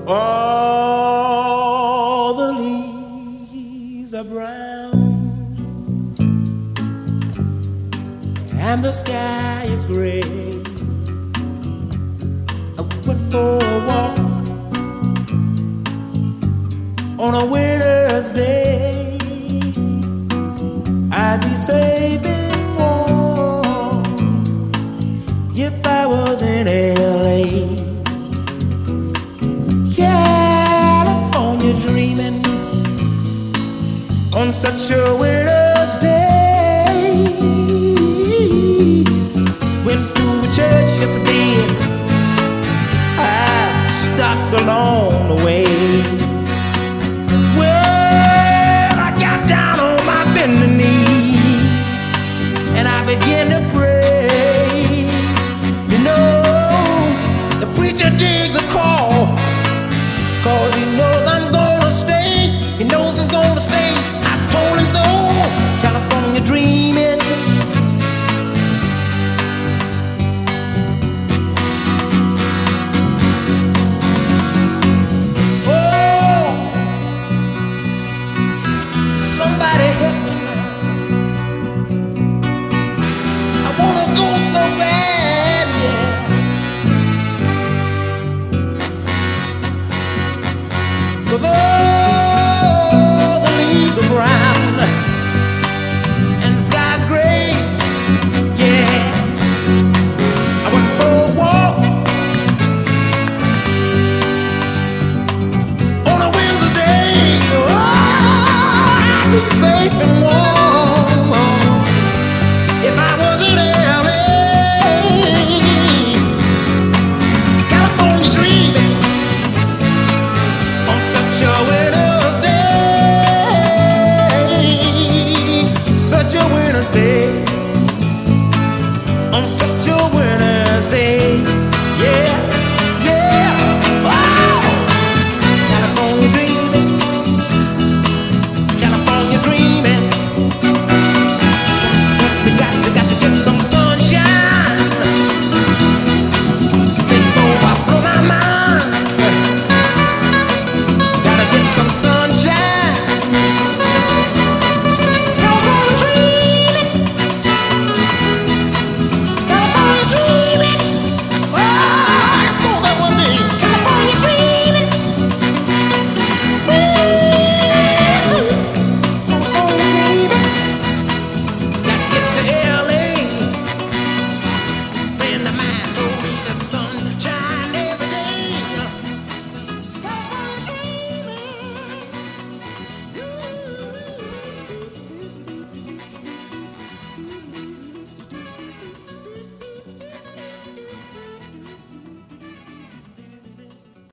All the leaves are brown and the sky is gray. I went for a walk on a winter's day. I'd be safe and warm if I was in LA. California dreaming on such a winter's day. Went to a church yesterday. I stopped along the way. Well, I got down on my bending knee and I began to pray. You know, the preacher digs a call, 'cause he knows I'm gonna stay. He knows I'm gonna stay. I told him so. California dreaming. Oh, somebody help me. I wanna go so bad, yeah. 'Cause